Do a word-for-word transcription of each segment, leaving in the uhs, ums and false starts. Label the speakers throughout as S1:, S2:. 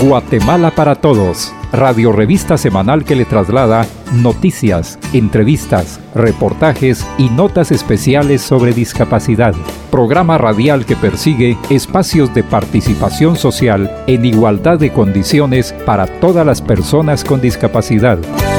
S1: Guatemala para Todos, radio revista semanal que le traslada noticias, entrevistas, reportajes y notas especiales sobre discapacidad. Programa radial que persigue espacios de participación social en igualdad de condiciones para todas las personas con discapacidad.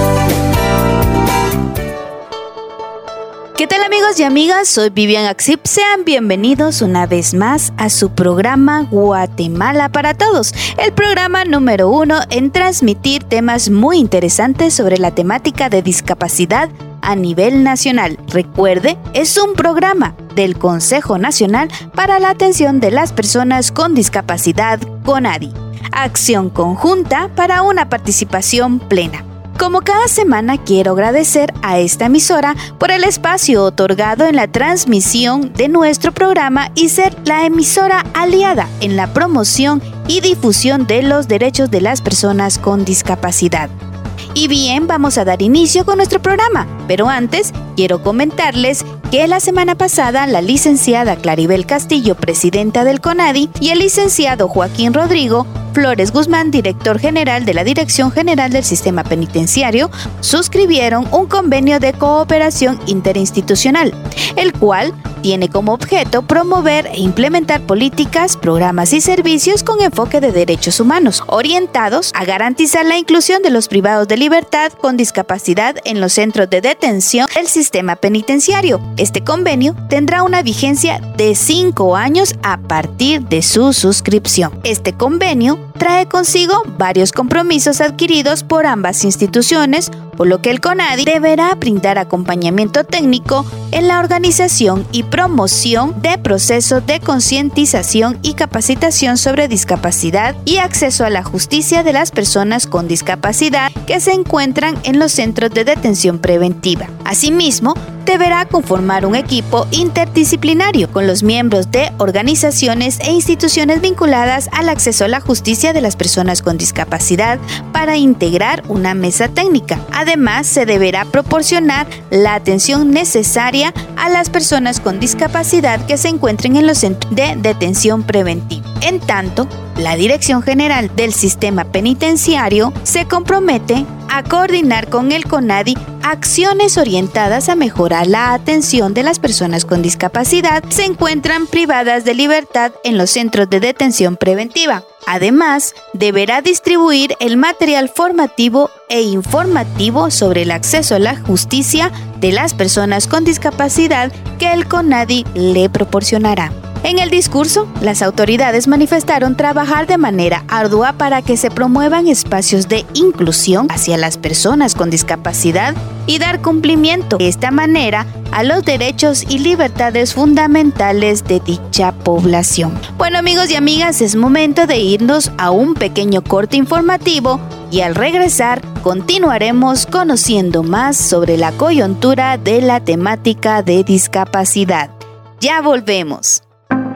S2: ¿Qué tal, amigos y amigas? Soy Vivian Axip. Sean bienvenidos una vez más a su programa Guatemala para Todos, el programa número uno en transmitir temas muy interesantes sobre la temática de discapacidad a nivel nacional. Recuerde, es un programa del Consejo Nacional para la Atención de las Personas con Discapacidad, CONADI. Acción conjunta para una participación plena. Como cada semana, quiero agradecer a esta emisora por el espacio otorgado en la transmisión de nuestro programa y ser la emisora aliada en la promoción y difusión de los derechos de las personas con discapacidad. Y bien, vamos a dar inicio con nuestro programa, pero antes quiero comentarles que la semana pasada la licenciada Claribel Castillo, presidenta del CONADI, y el licenciado Joaquín Rodrigo Flores Guzmán, director general de la Dirección General del Sistema Penitenciario, suscribieron un convenio de cooperación interinstitucional, el cual tiene como objeto promover e implementar políticas, programas y servicios con enfoque de derechos humanos, orientados a garantizar la inclusión de los privados de libertad con discapacidad en los centros de detención del sistema penitenciario. Este convenio tendrá una vigencia de cinco años a partir de su suscripción. Este convenio trae consigo varios compromisos adquiridos por ambas instituciones, por lo que el CONADI deberá brindar acompañamiento técnico en la organización y promoción de procesos de concientización y capacitación sobre discapacidad y acceso a la justicia de las personas con discapacidad que se encuentran en los centros de detención preventiva. Asimismo, deberá conformar un equipo interdisciplinario con los miembros de organizaciones e instituciones vinculadas al acceso a la justicia de las personas con discapacidad para integrar una mesa técnica. Además, se deberá proporcionar la atención necesaria a las personas con discapacidad que se encuentren en los centros de detención preventiva. En tanto, la Dirección General del Sistema Penitenciario se compromete a coordinar con el CONADI acciones orientadas a mejorar la atención de las personas con discapacidad que se encuentran privadas de libertad en los centros de detención preventiva. Además, deberá distribuir el material formativo e informativo sobre el acceso a la justicia de las personas con discapacidad que el CONADI le proporcionará. En el discurso, las autoridades manifestaron trabajar de manera ardua para que se promuevan espacios de inclusión hacia las personas con discapacidad y dar cumplimiento de esta manera a los derechos y libertades fundamentales de dicha población. Bueno, amigos y amigas, es momento de irnos a un pequeño corte informativo y al regresar continuaremos conociendo más sobre la coyuntura de la temática de discapacidad. Ya volvemos.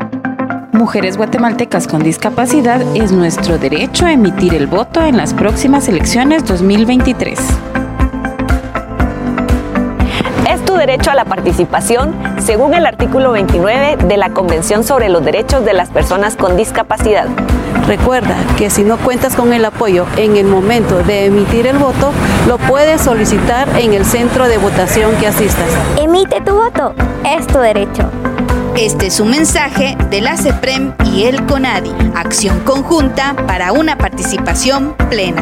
S3: Mujeres guatemaltecas con discapacidad, es nuestro derecho a emitir el voto en las próximas elecciones dos mil veintitrés.
S4: Es tu derecho a la participación según el artículo veintinueve de la Convención sobre los Derechos de las Personas con Discapacidad.
S5: Recuerda que si no cuentas con el apoyo en el momento de emitir el voto, lo puedes solicitar en el centro de votación que asistas.
S6: Emite tu voto, es tu derecho.
S2: Este es un mensaje de la CEPREM y el CONADI, acción conjunta para una participación plena.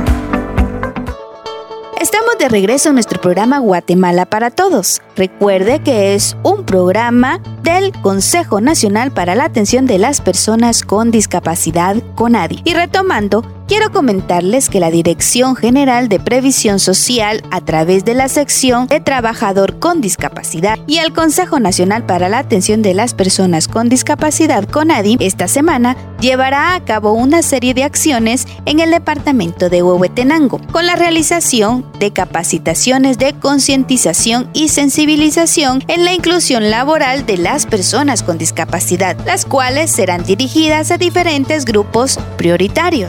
S2: Estamos de regreso en nuestro programa Guatemala para Todos. Recuerde que es un programa del Consejo Nacional para la Atención de las Personas con Discapacidad, CONADI. Y retomando, quiero comentarles que la Dirección General de Previsión Social, a través de la sección de Trabajador con Discapacidad y el Consejo Nacional para la Atención de las Personas con Discapacidad, CONADI, esta semana llevará a cabo una serie de acciones en el departamento de Huehuetenango, con la realización de capacitaciones de concientización y sensibilización en la inclusión laboral de las personas con discapacidad, las cuales serán dirigidas a diferentes grupos prioritarios. El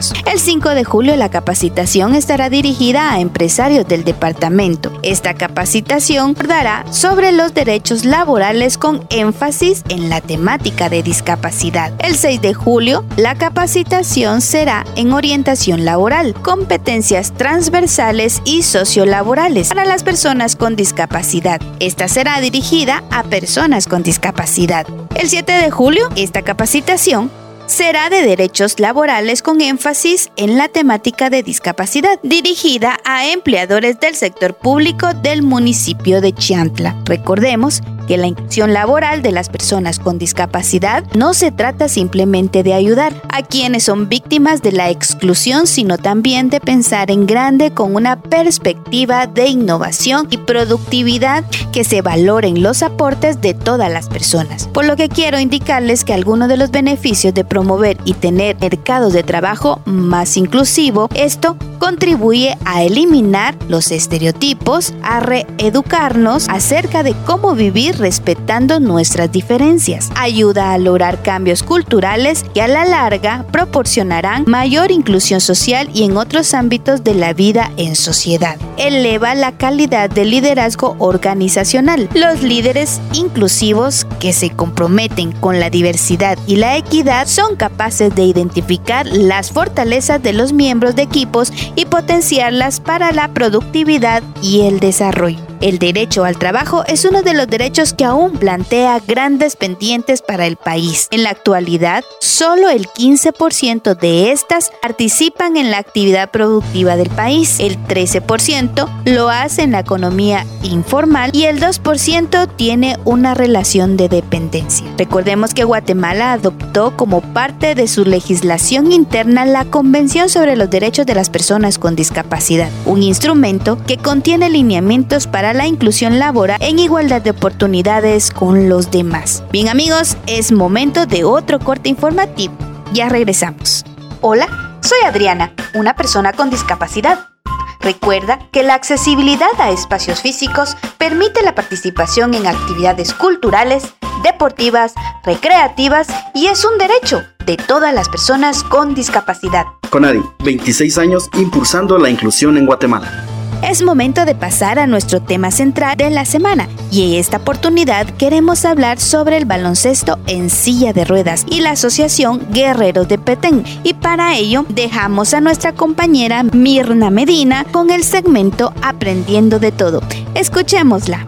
S2: cinco de julio la capacitación estará dirigida a empresarios del departamento. Esta capacitación abordará sobre los derechos laborales con énfasis en la temática de discapacidad. El seis de julio la capacitación será en orientación laboral, competencias transversales y sociolaborales para las personas con discapacidad. Esta será dirigida a personas con discapacidad. El siete de julio, esta capacitación será de derechos laborales con énfasis en la temática de discapacidad, dirigida a empleadores del sector público del municipio de Chiantla. Recordemos que la inclusión laboral de las personas con discapacidad no se trata simplemente de ayudar a quienes son víctimas de la exclusión, sino también de pensar en grande con una perspectiva de innovación y productividad, que se valoren los aportes de todas las personas. Por lo que quiero indicarles que algunos de los beneficios de promover y tener mercados de trabajo más inclusivo, esto contribuye a eliminar los estereotipos, a reeducarnos acerca de cómo vivir respetando nuestras diferencias. Ayuda a lograr cambios culturales que a la larga proporcionarán mayor inclusión social y en otros ámbitos de la vida en sociedad. Eleva la calidad del liderazgo organizacional. Los líderes inclusivos que se comprometen con la diversidad y la equidad son capaces de identificar las fortalezas de los miembros de equipos y potenciarlas para la productividad y el desarrollo. El derecho al trabajo es uno de los derechos que aún plantea grandes pendientes para el país. En la actualidad, solo el quince por ciento de estas participan en la actividad productiva del país, el trece por ciento lo hace en la economía informal y el dos por ciento tiene una relación de dependencia. Recordemos que Guatemala adoptó como parte de su legislación interna la Convención sobre los Derechos de las Personas con Discapacidad, un instrumento que contiene lineamientos para la inclusión laboral en igualdad de oportunidades con los demás. Bien amigos, es momento de otro corte informativo. Ya regresamos. Hola, soy Adriana, una persona con discapacidad. Recuerda que la accesibilidad a espacios físicos permite la participación en actividades culturales, deportivas, recreativas y es un derecho de todas las personas con discapacidad.
S7: Conadi, veintiséis años impulsando la inclusión en Guatemala.
S2: Es momento de pasar a nuestro tema central de la semana y en esta oportunidad queremos hablar sobre el baloncesto en silla de ruedas y la asociación Guerreros de Petén, y para ello dejamos a nuestra compañera Mirna Medina con el segmento Aprendiendo de Todo. Escuchémosla.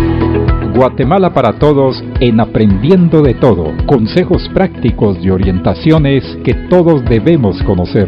S1: Guatemala para todos en Aprendiendo de Todo. Consejos prácticos y orientaciones que todos debemos conocer.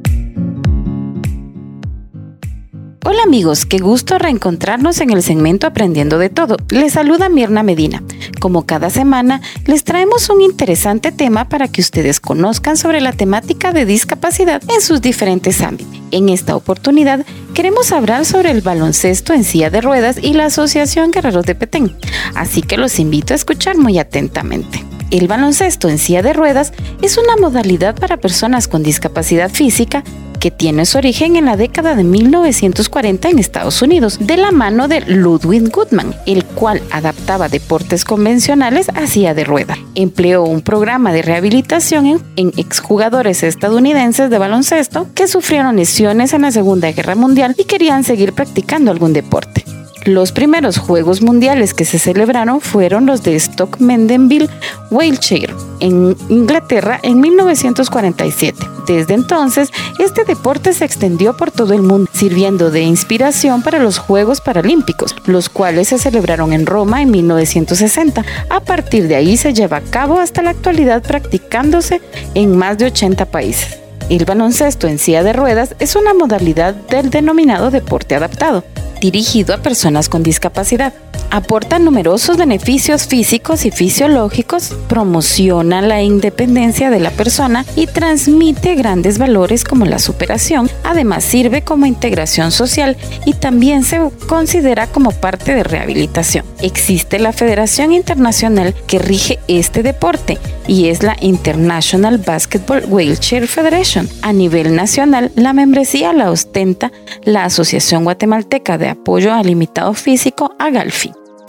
S3: Hola amigos, qué gusto reencontrarnos en el segmento Aprendiendo de Todo. Les saluda Mirna Medina. Como cada semana, les traemos un interesante tema para que ustedes conozcan sobre la temática de discapacidad en sus diferentes ámbitos. En esta oportunidad, queremos hablar sobre el baloncesto en silla de ruedas y la Asociación Guerreros de Petén. Así que los invito a escuchar muy atentamente. El baloncesto en silla de ruedas es una modalidad para personas con discapacidad física que tiene su origen en la década de mil novecientos cuarenta en Estados Unidos, de la mano de Ludwig Goodman, el cual adaptaba deportes convencionales a silla de ruedas. Empleó un programa de rehabilitación en, en exjugadores estadounidenses de baloncesto que sufrieron lesiones en la Segunda Guerra Mundial y querían seguir practicando algún deporte. Los primeros Juegos Mundiales que se celebraron fueron los de Stoke Mandeville, Wiltshire, en Inglaterra en mil novecientos cuarenta y siete. Desde entonces, este deporte se extendió por todo el mundo, sirviendo de inspiración para los Juegos Paralímpicos, los cuales se celebraron en Roma en mil novecientos sesenta. A partir de ahí se lleva a cabo hasta la actualidad, practicándose en más de ochenta países. El baloncesto en silla de ruedas es una modalidad del denominado deporte adaptado, dirigido a personas con discapacidad. Aporta numerosos beneficios físicos y fisiológicos, promociona la independencia de la persona y transmite grandes valores como la superación. Además, sirve como integración social y también se considera como parte de rehabilitación. Existe la Federación Internacional que rige este deporte y es la International Basketball Wheelchair Federation. A nivel nacional, la membresía la ostenta la Asociación Guatemalteca de Apoyo al Limitado Físico, AGALFI.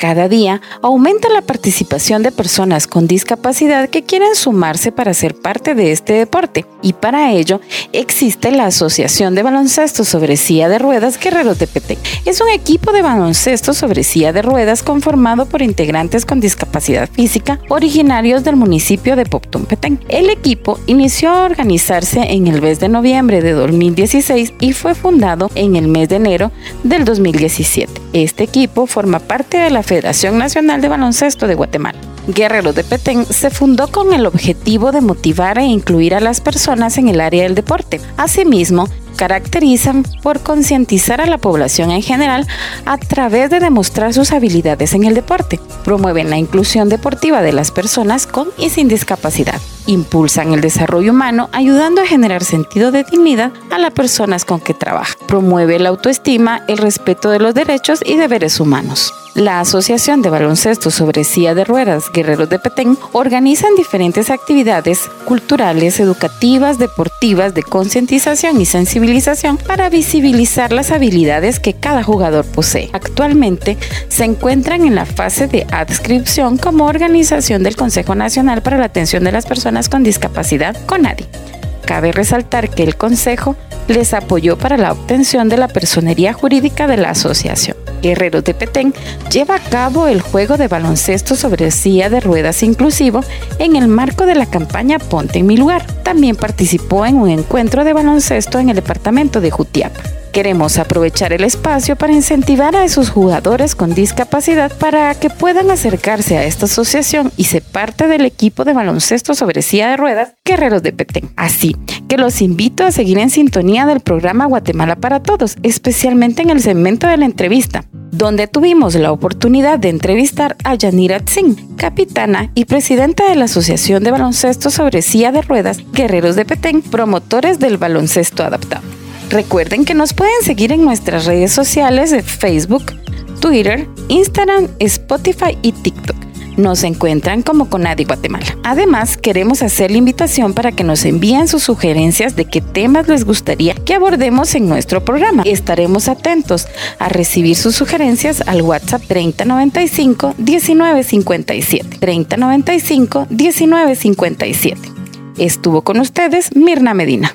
S3: Cada día aumenta la participación de personas con discapacidad que quieren sumarse para ser parte de este deporte, y para ello existe la Asociación de Baloncesto sobre Silla de Ruedas Guerreros de Petén. Es un equipo de baloncesto sobre silla de ruedas conformado por integrantes con discapacidad física originarios del municipio de Poptún, Petén. El equipo inició a organizarse en el mes de noviembre de dos mil dieciséis y fue fundado en el mes de enero del dos mil diecisiete. Este equipo forma parte de la Federación Nacional de Baloncesto de Guatemala. Guerreros de Petén se fundó con el objetivo de motivar e incluir a las personas en el área del deporte. Asimismo, caracterizan por concientizar a la población en general a través de demostrar sus habilidades en el deporte. Promueven la inclusión deportiva de las personas con y sin discapacidad. Impulsan el desarrollo humano ayudando a generar sentido de dignidad a las personas con que trabaja. Promueve la autoestima, el respeto de los derechos y deberes humanos. La Asociación de Baloncesto sobre Silla de Ruedas Guerreros de Petén organizan diferentes actividades culturales, educativas, deportivas, de concientización y sensibilización para visibilizar las habilidades que cada jugador posee. Actualmente se encuentran en la fase de adscripción como organización del Consejo Nacional para la Atención de las Personas con Discapacidad, CONADI. Cabe resaltar que el Consejo les apoyó para la obtención de la personería jurídica de la asociación. Guerreros de Petén lleva a cabo el juego de baloncesto sobre silla de ruedas inclusivo en el marco de la campaña Ponte en mi lugar. También participó en un encuentro de baloncesto en el departamento de Jutiapa. Queremos aprovechar el espacio para incentivar a esos jugadores con discapacidad para que puedan acercarse a esta asociación y ser parte del equipo de baloncesto sobre silla de ruedas Guerreros de Petén. Así que los invito a seguir en sintonía del programa Guatemala para Todos, especialmente en el segmento de la entrevista, donde tuvimos la oportunidad de entrevistar a Yanira Tzin, capitana y presidenta de la Asociación de Baloncesto sobre Silla de Ruedas Guerreros de Petén, promotores del baloncesto adaptado. Recuerden que nos pueden seguir en nuestras redes sociales de Facebook, Twitter, Instagram, Spotify y TikTok. Nos encuentran como CONADI Guatemala. Además, queremos hacer la invitación para que nos envíen sus sugerencias de qué temas les gustaría que abordemos en nuestro programa. Estaremos atentos a recibir sus sugerencias al WhatsApp treinta noventa y cinco, diecinueve cincuenta y siete. treinta noventa y cinco, diecinueve cincuenta y siete. Estuvo con ustedes Mirna Medina.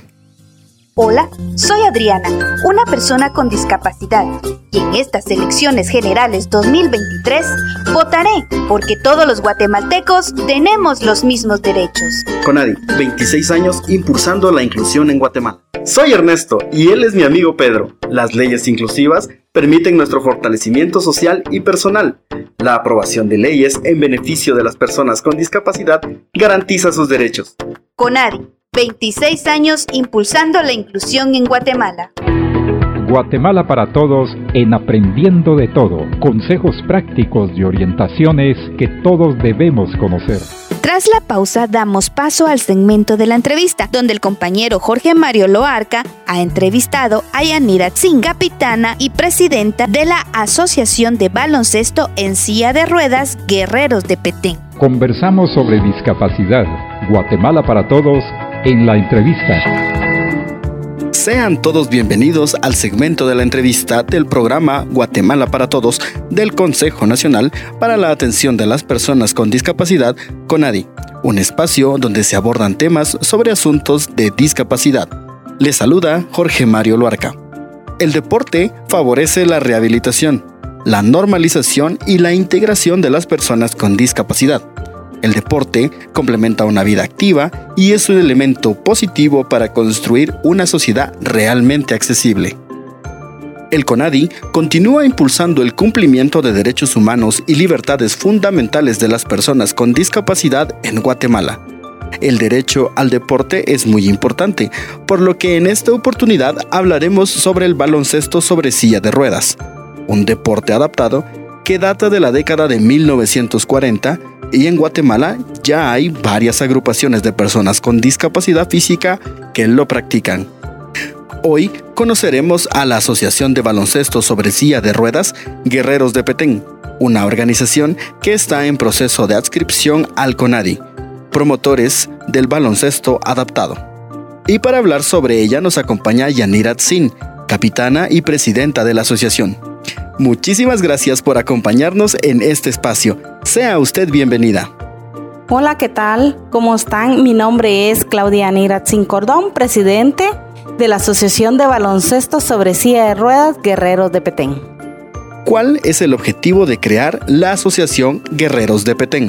S2: Hola, soy Adriana, una persona con discapacidad, y en estas elecciones generales dos mil veintitrés votaré porque todos los guatemaltecos tenemos los mismos derechos.
S7: CONADI, veintiséis años impulsando la inclusión en Guatemala. Soy Ernesto y él es mi amigo Pedro. Las leyes inclusivas permiten nuestro fortalecimiento social y personal. La aprobación de leyes en beneficio de las personas con discapacidad garantiza sus derechos.
S2: CONADI, veintiséis años impulsando la inclusión en Guatemala.
S1: Guatemala para Todos en Aprendiendo de Todo. Consejos prácticos y orientaciones que todos debemos conocer.
S2: Tras la pausa, damos paso al segmento de la entrevista, donde el compañero Jorge Mario Loarca ha entrevistado a Yanira Tzin, capitana y presidenta de la Asociación de Baloncesto en Silla de Ruedas Guerreros de Petén.
S1: Conversamos sobre discapacidad. Guatemala para Todos en la entrevista.
S7: Sean todos bienvenidos al segmento de la entrevista del programa Guatemala para Todos del Consejo Nacional para la Atención de las Personas con Discapacidad, CONADI, un espacio donde se abordan temas sobre asuntos de discapacidad. Les saluda Jorge Mario Loarca. El deporte favorece la rehabilitación, la normalización y la integración de las personas con discapacidad. El deporte complementa una vida activa y es un elemento positivo para construir una sociedad realmente accesible. El CONADI continúa impulsando el cumplimiento de derechos humanos y libertades fundamentales de las personas con discapacidad en Guatemala. El derecho al deporte es muy importante, por lo que en esta oportunidad hablaremos sobre el baloncesto sobre silla de ruedas, un deporte adaptado que data de la década de mil novecientos cuarenta, y en Guatemala ya hay varias agrupaciones de personas con discapacidad física que lo practican. Hoy conoceremos a la Asociación de Baloncesto sobre Silla de Ruedas Guerreros de Petén, una organización que está en proceso de adscripción al CONADI, promotores del baloncesto adaptado. Y para hablar sobre ella nos acompaña Yanira Tzin, capitana y presidenta de la asociación. Muchísimas gracias por acompañarnos en este espacio. Sea usted bienvenida.
S8: Hola, ¿qué tal? ¿Cómo están? Mi nombre es Claudia Niratzin Cordón, presidente de la Asociación de Baloncesto sobre Silla de Ruedas Guerreros de Petén.
S7: ¿Cuál es el objetivo de crear la Asociación Guerreros de Petén?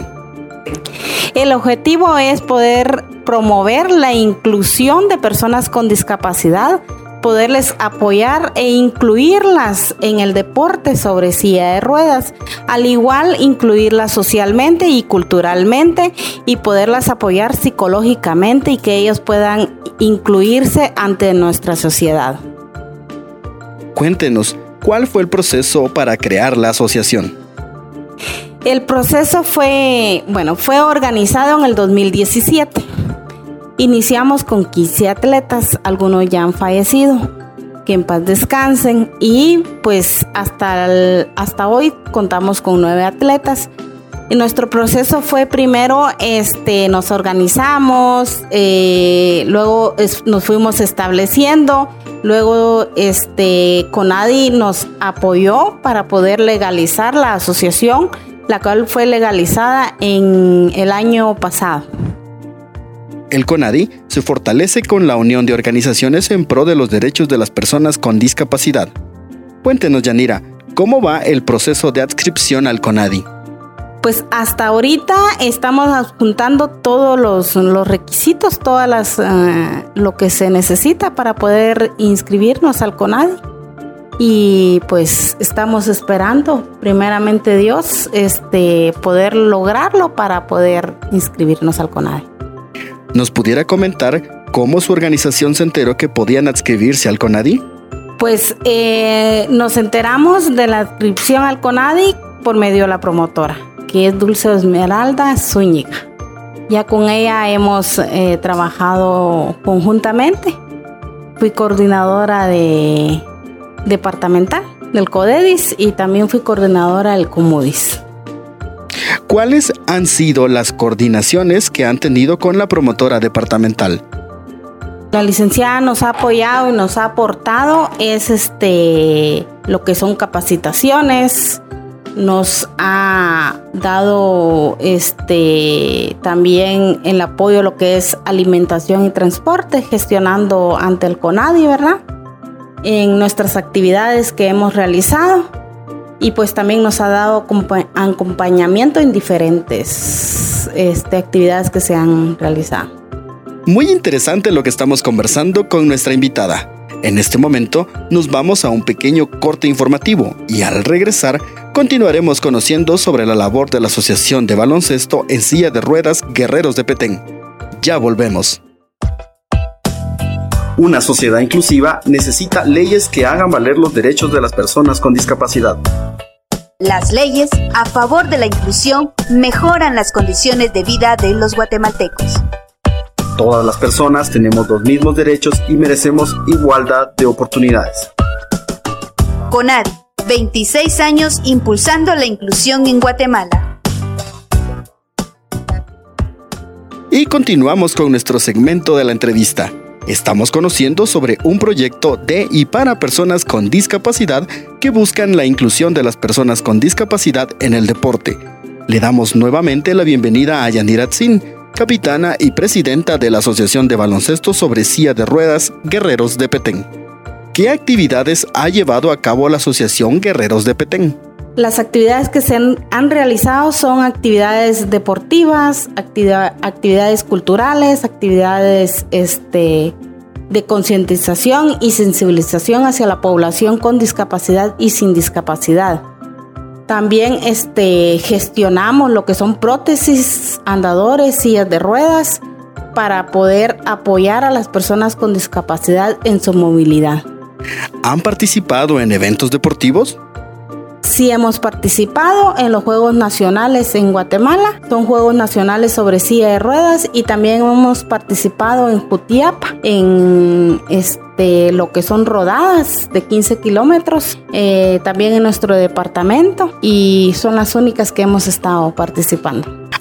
S8: El objetivo es poder promover la inclusión de personas con discapacidad, poderles apoyar e incluirlas en el deporte sobre silla de ruedas, al igual incluirlas socialmente y culturalmente y poderlas apoyar psicológicamente y que ellos puedan incluirse ante nuestra sociedad.
S7: Cuéntenos, ¿cuál fue el proceso para crear la asociación?
S8: El proceso fue, bueno, fue organizado en el dos mil diecisiete. Iniciamos con quince atletas, algunos ya han fallecido, que en paz descansen, y pues hasta, el, hasta hoy contamos con nueve atletas. Y nuestro proceso fue primero, este, nos organizamos, eh, luego es, nos fuimos estableciendo, luego este, CONADI nos apoyó para poder legalizar la asociación, la cual fue legalizada en el año pasado.
S7: El CONADI se fortalece con la unión de organizaciones en pro de los derechos de las personas con discapacidad. Cuéntenos, Yanira, ¿cómo va el proceso de adscripción al CONADI?
S8: Pues hasta ahorita estamos adjuntando todos los, los requisitos, todas las uh, lo que se necesita para poder inscribirnos al CONADI. Y pues estamos esperando, primeramente Dios, este, poder lograrlo para poder inscribirnos al CONADI.
S7: ¿Nos pudiera comentar cómo su organización se enteró que podían adscribirse al CONADI?
S8: Pues eh, nos enteramos de la adscripción al CONADI por medio de la promotora, que es Dulce Esmeralda Zúñiga. Ya con ella hemos eh, trabajado conjuntamente. Fui coordinadora de departamental del CODEDIS y también fui coordinadora del COMUDIS.
S7: ¿Cuáles han sido las coordinaciones que han tenido con la promotora departamental?
S8: La licenciada nos ha apoyado y nos ha aportado es este lo que son capacitaciones, nos ha dado este también el apoyo a lo que es alimentación y transporte, gestionando ante el CONADI, ¿verdad? En nuestras actividades que hemos realizado. Y pues también nos ha dado acompañamiento en diferentes este, actividades que se han realizado.
S7: Muy interesante lo que estamos conversando con nuestra invitada. En este momento nos vamos a un pequeño corte informativo y al regresar continuaremos conociendo sobre la labor de la Asociación de Baloncesto en Silla de Ruedas Guerreros de Petén. Ya volvemos. Una sociedad inclusiva necesita leyes que hagan valer los derechos de las personas con discapacidad.
S2: Las leyes a favor de la inclusión mejoran las condiciones de vida de los guatemaltecos.
S7: Todas las personas tenemos los mismos derechos y merecemos igualdad de oportunidades.
S2: CONADI, veintiséis años impulsando la inclusión en Guatemala.
S7: Y continuamos con nuestro segmento de la entrevista. Estamos conociendo sobre un proyecto de y para personas con discapacidad que buscan la inclusión de las personas con discapacidad en el deporte. Le damos nuevamente la bienvenida a Yanira Tzin, capitana y presidenta de la Asociación de Baloncesto sobre Silla de Ruedas Guerreros de Petén. ¿Qué actividades ha llevado a cabo la Asociación Guerreros de Petén?
S8: Las actividades que se han, han realizado son actividades deportivas, actividad, actividades culturales, actividades este, de concientización y sensibilización hacia la población con discapacidad y sin discapacidad. También este, gestionamos lo que son prótesis, andadores, sillas de ruedas para poder apoyar a las personas con discapacidad en su movilidad.
S7: ¿Han participado en eventos deportivos?
S8: Sí, hemos participado en los Juegos Nacionales en Guatemala. Son Juegos Nacionales sobre silla de ruedas y también hemos participado en Jutiapa, en este, lo que son rodadas de quince kilómetros, eh, también en nuestro departamento, y son las únicas que hemos estado participando.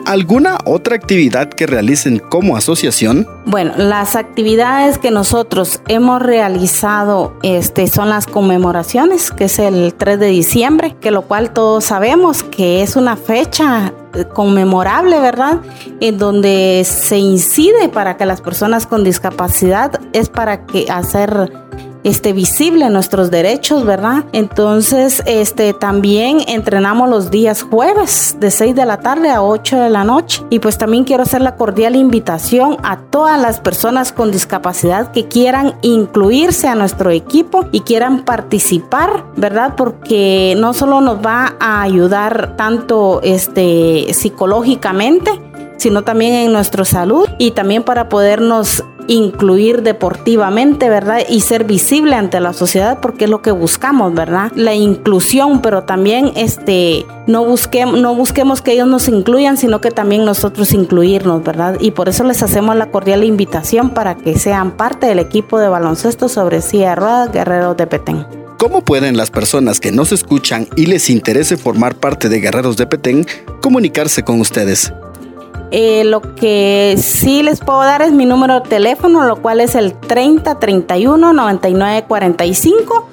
S7: ¿Alguna otra actividad que realicen como asociación?
S8: Bueno, las actividades que nosotros hemos realizado este, son las conmemoraciones, que es el tres de diciembre, que lo cual todos sabemos que es una fecha conmemorable, ¿verdad? En donde se incide para que las personas con discapacidad, es para que hacer Este, visible nuestros derechos, ¿verdad? Entonces, este, también entrenamos los días jueves de seis de la tarde a ocho de la noche. Y pues también quiero hacer la cordial invitación a todas las personas con discapacidad que quieran incluirse a nuestro equipo y quieran participar, ¿verdad? Porque no solo nos va a ayudar tanto este, psicológicamente, sino también en nuestra salud y también para podernos incluir deportivamente, ¿verdad? Y ser visible ante la sociedad, porque es lo que buscamos, ¿verdad? La inclusión, pero también este, no, busquemos, no busquemos que ellos nos incluyan, sino que también nosotros incluirnos, ¿verdad? Y por eso les hacemos la cordial invitación para que sean parte del equipo de baloncesto sobre silla de ruedas Guerreros de Petén.
S7: ¿Cómo pueden las personas que nos escuchan y les interese formar parte de Guerreros de Petén comunicarse con ustedes?
S8: Eh, lo que sí les puedo dar es mi número de teléfono, lo cual es el treinta, treinta y uno, noventa y nueve, cuarenta y cinco,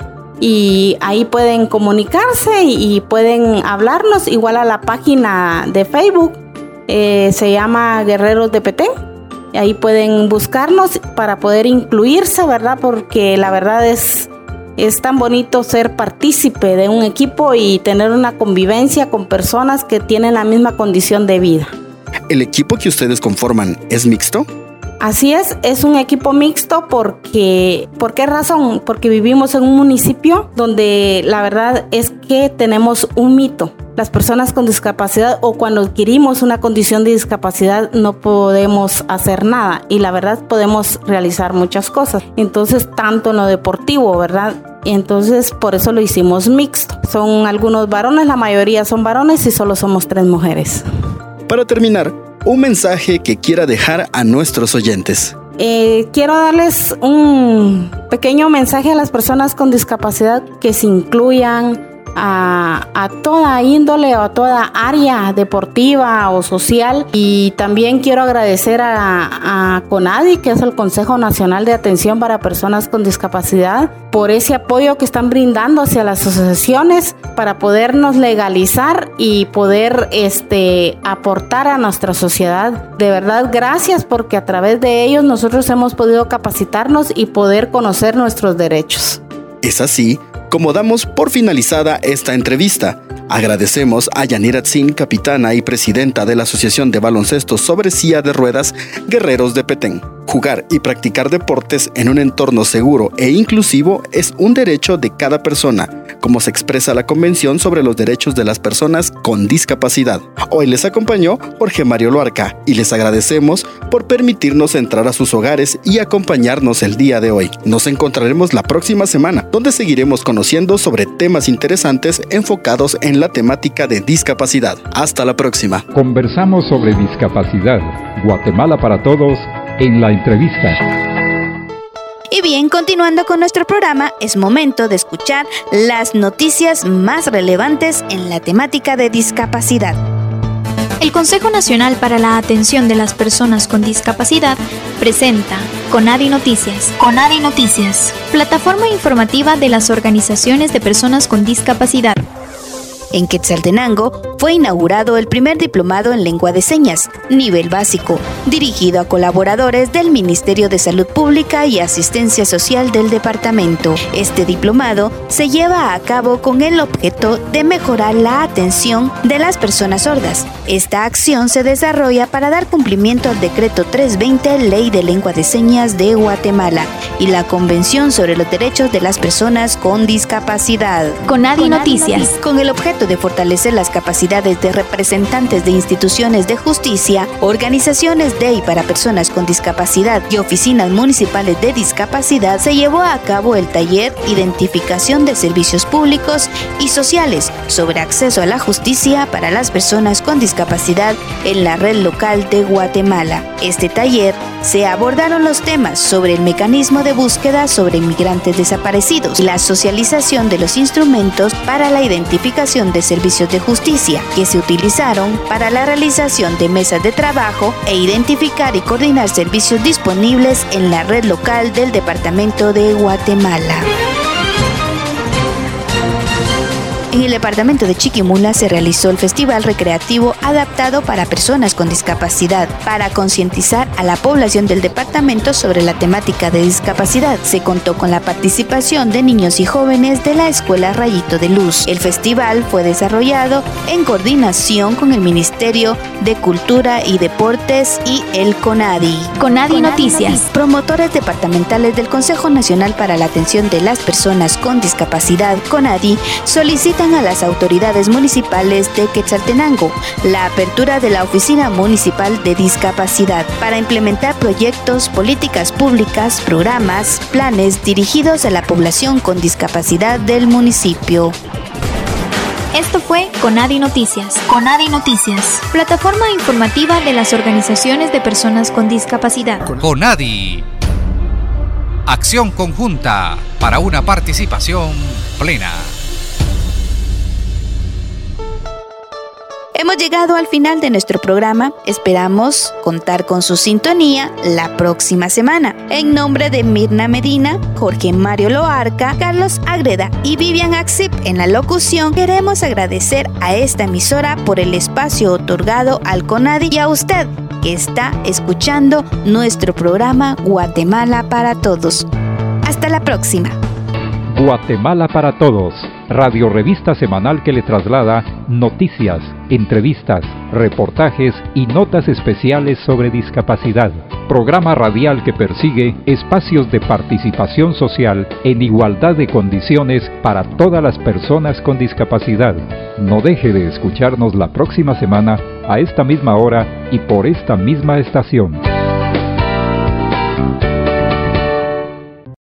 S8: y ahí pueden comunicarse y, y pueden hablarnos. Igual a la página de Facebook, eh, se llama Guerreros de Petén, y ahí pueden buscarnos para poder incluirse, ¿verdad? Porque la verdad es, es tan bonito ser partícipe de un equipo y tener una convivencia con personas que tienen la misma condición de vida.
S7: ¿El equipo que ustedes conforman es mixto?
S8: Así es, es un equipo mixto porque, ¿por qué razón? Porque vivimos en un municipio donde la verdad es que tenemos un mito. Las personas con discapacidad o cuando adquirimos una condición de discapacidad no podemos hacer nada y la verdad podemos realizar muchas cosas. Entonces, tanto en lo deportivo, ¿verdad? Entonces, por eso lo hicimos mixto. Son algunos varones, la mayoría son varones y solo somos tres mujeres.
S7: Para terminar, un mensaje que quiera dejar a nuestros oyentes.
S8: Eh, quiero darles un pequeño mensaje a las personas con discapacidad que se incluyan a, a toda índole o a toda área deportiva o social. Y también quiero agradecer a, a CONADI, que es el Consejo Nacional de Atención para Personas con Discapacidad, por ese apoyo que están brindando hacia las asociaciones para podernos legalizar y poder este, aportar a nuestra sociedad. De verdad, gracias, porque a través de ellos nosotros hemos podido capacitarnos y poder conocer nuestros derechos.
S7: Es así como damos por finalizada esta entrevista. Agradecemos a Yanira Tzin, capitana y presidenta de la Asociación de Baloncesto sobre Silla de Ruedas Guerreros de Petén. Jugar y practicar deportes en un entorno seguro e inclusivo es un derecho de cada persona, como se expresa la Convención sobre los Derechos de las Personas con Discapacidad. Hoy les acompañó Jorge Mario Loarca y les agradecemos por permitirnos entrar a sus hogares y acompañarnos el día de hoy. Nos encontraremos la próxima semana, donde seguiremos conociendo sobre temas interesantes enfocados en la temática de discapacidad. Hasta la próxima.
S1: Conversamos sobre discapacidad. Guatemala para todos en la entrevista.
S2: Y bien, continuando con nuestro programa, es momento de escuchar las noticias más relevantes en la temática de discapacidad.
S9: El Consejo Nacional para la Atención de las Personas con Discapacidad presenta CONADI Noticias. CONADI Noticias, plataforma informativa de las organizaciones de personas con discapacidad.
S2: En Quetzaltenango fue inaugurado el primer diplomado en lengua de señas, nivel básico, dirigido a colaboradores del Ministerio de Salud Pública y Asistencia Social del departamento. Este diplomado se lleva a cabo con el objeto de mejorar la atención de las personas sordas. Esta acción se desarrolla para dar cumplimiento al Decreto trescientos veinte, Ley de Lengua de Señas de Guatemala, y la Convención sobre los Derechos de las Personas con Discapacidad.
S9: CONADI Noticias.
S2: Con el objeto de fortalecer las capacidades de representantes de instituciones de justicia, organizaciones de y para personas con discapacidad y oficinas municipales de discapacidad, se llevó a cabo el taller Identificación de Servicios Públicos y Sociales sobre acceso a la justicia para las personas con discapacidad en la red local de Guatemala. Este taller se abordaron los temas sobre el mecanismo de búsqueda sobre inmigrantes desaparecidos, la socialización de los instrumentos para la identificación de servicios de justicia, que se utilizaron para la realización de mesas de trabajo e identificar y coordinar servicios disponibles en la red local del Departamento de Guatemala. En el departamento de Chiquimula se realizó el festival recreativo adaptado para personas con discapacidad para concientizar a la población del departamento sobre la temática de discapacidad. Se contó con la participación de niños y jóvenes de la Escuela Rayito de Luz. El festival fue desarrollado en coordinación con el Ministerio de Cultura y Deportes y el CONADI.
S9: CONADI Noticias.
S2: Promotores departamentales del Consejo Nacional para la Atención de las Personas con Discapacidad, CONADI, solicitan a las autoridades municipales de Quetzaltenango la apertura de la Oficina Municipal de Discapacidad para implementar proyectos, políticas públicas, programas, planes dirigidos a la población con discapacidad del municipio.
S9: Esto fue CONADI Noticias. CONADI Noticias, plataforma informativa de las organizaciones de personas con discapacidad.
S10: CONADI. Acción conjunta para una participación plena.
S2: Hemos llegado al final de nuestro programa. Esperamos contar con su sintonía la próxima semana. En nombre de Mirna Medina, Jorge Mario Loarca, Carlos Agreda y Vivian Axip en la locución, queremos agradecer a esta emisora por el espacio otorgado al CONADI y a usted que está escuchando nuestro programa Guatemala para Todos. Hasta la próxima.
S1: Guatemala para Todos, radio revista semanal que le traslada noticias, entrevistas, reportajes y notas especiales sobre discapacidad. Programa radial que persigue espacios de participación social en igualdad de condiciones para todas las personas con discapacidad. No deje de escucharnos la próxima semana a esta misma hora y por esta misma estación.